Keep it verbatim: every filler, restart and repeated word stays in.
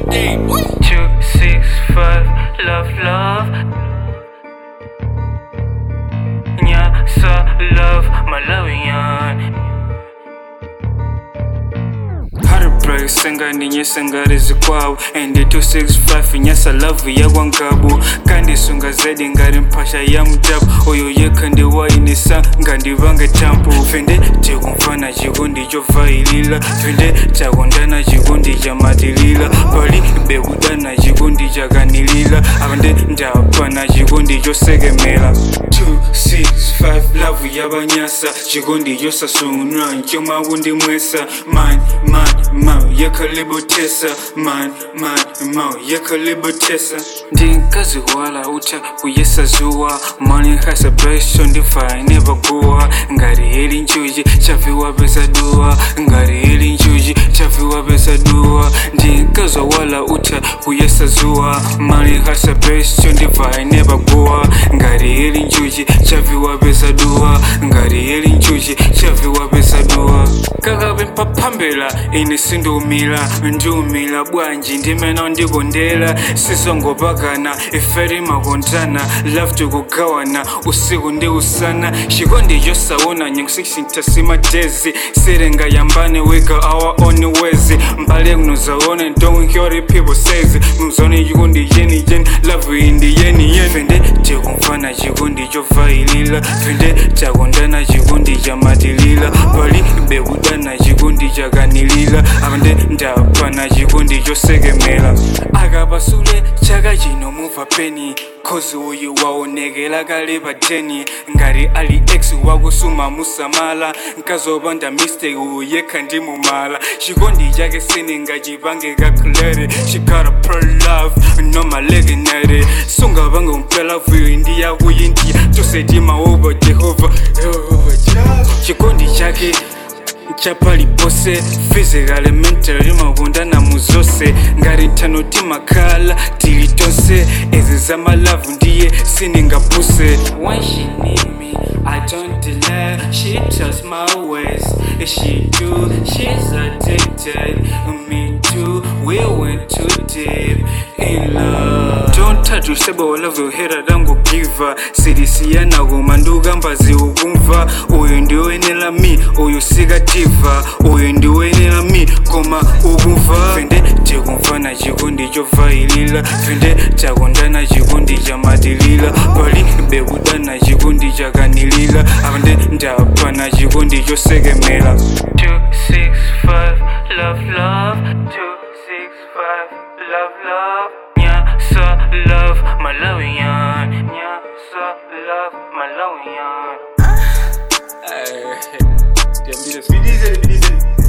Two, six, five, love, love. Nyasa, love, Malawian. Heartbreak, senga ninye sengarizi kwawo. And the two six five, nyasa love ya wangabu. Kandi sunga zedi ngari mpasha ya mtabu. Oyo yeka ndi wainisa, ngandi vange tampu. Fende, chekumfana jigundi jo vailila. Fende, chakondana jigundi ja matilila. Bali, begudana jigundi ja ganilila. Abande, ndapana jigundi jo segemela. Two six five, love ya banyasa. Jigundi jo sasuna, nchoma wundi mwesa. Man, man, man, yeka libotesa. Man, man, man, yeka libotesa. Ndinkazi wala uta kuyesa zuwa. Money has a price on the fine, never go. Ngari heli nchuji, chafi wabesa dua. Ngari heli nchuji, chafi wabesa dua. Ndinkazi wala uta kuyesa zuwa. Money has a price on the fine, never go. Ngari heli nchuji, chafi wabesa dua. Ngari heli nchuji, chafi wabesa dua. Kakabe mpapambela, ine sindumila. Ndumila bwanji, ndimeno ndigondela. Sisongo bagana, iferi makontana. Love to kugawana, usiku ndi usana. Shikondi yosaona, nyangusikishinta sima dezi. Sirenga yambane, wika our own ways. Mbale nguzaone, don't hear people says. Muzone yikundi yeni yeni, love indi yeni yeni. Fende, chekumfana jikundi jo vailila. Fende, chakondana jikundi ja matilila. Bali, begudana jikundi ja ganilila. Abande, ndapana jikundi jo segemela. Agabasule, chaga jino muva peni. Kozi uyu waonegela kale pateni. Ngari ali ex wakusuma musamala. Nkazobanda mistake uyeka ndi mumala. Shikondi jake sininga jibange kaklere. She got a pearl love, no my legendary. Sunga bango mpela vuyo india kuyindia. Tusedima over Jehovah, Jehovah, Jehovah. Shikondi jake chapali pose, physical, mental, mavunda na muzose. Ngari tano timakala, tilitonse. Ezi zama love ndiye, sininga puse. When she need me, I don't delay. She tells my ways, she do, she's addicted. Me too, we went too deep in love. Don't touch you, sebo love you, hera dango giver. Sidisiya na gumanduga mbazi ukumva. Uyu ndiwe nila mi, uyu siga diva. Uyu ndiwe nila mi, koma ukumva. Fende, chekumfana jikundi jo vailila. Fende, chakondana jikundi ja matilila. Bali, begudana jikundi ja ganilila. Abande, ndapana jikundi jo segemela. Two, six, five, love, love. Two, six, five, love, love. Nyasa, love, Malawian. Nyasa, love, Malawian. Hey,